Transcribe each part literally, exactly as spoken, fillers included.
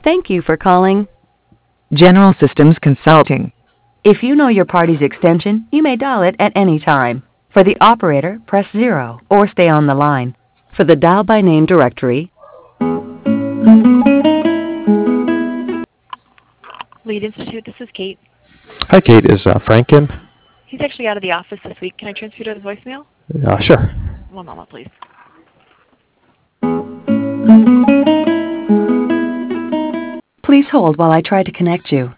Thank you for calling. General Systems Consulting. If you know your party's extension, you may dial it at any time. For the operator, press zero or stay on the line. For the dial by name directory, Lead Institute, this is Kate. Hi, Kate. Is uh, Frank in? He's actually out of the office this week. Can I transfer you to the voicemail? Uh, sure. One moment, please. please hold while I try to connect you.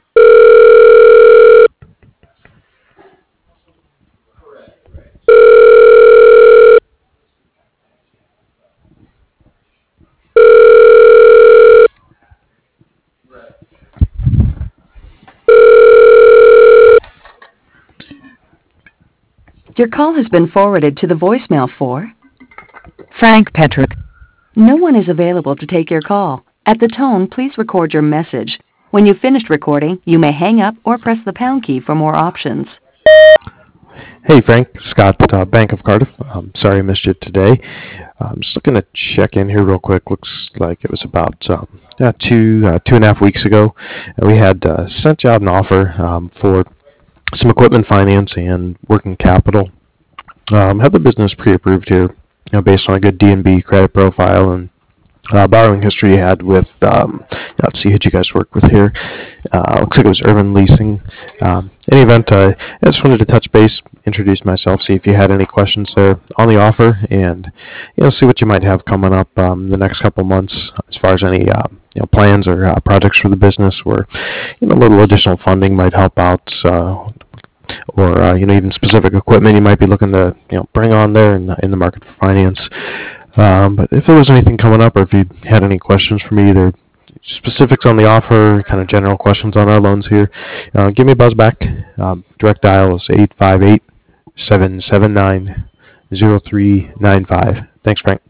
Your call has been forwarded to the voicemail for Frank Petrick. No one is available to take your call. At the tone, please record your message. When you've finished recording, you may hang up or press the pound key for more options. Hey, Frank. Scott, uh, Bank of Cardiff. Um, sorry I missed you today. I'm just looking to check in here real quick. Looks like it was about um, yeah, two uh, two and a half weeks ago. And we had uh, sent you out an offer um, for some equipment finance and working capital. Um, have the business pre-approved here, you know, based on a good D and B credit profile and uh, borrowing history you had with, um, let's see who you guys work with here. Uh, looks like it was Urban Leasing. Um, in any event, uh, I just wanted to touch base, introduce myself, see if you had any questions there on the offer, and you know, see what you might have coming up um, the next couple months as far as any uh, you know, plans or uh, projects for the business where you know, a little additional funding might help out. Uh, or uh, you know, even specific equipment you might be looking to you know bring on there in, in the market for finance. Um, but if there was anything coming up, or if you had any questions for me, either specifics on the offer, kind of general questions on our loans here, uh, give me a buzz back. Um, direct dial is eight five eight, seven seven nine, zero three nine five. Thanks, Frank.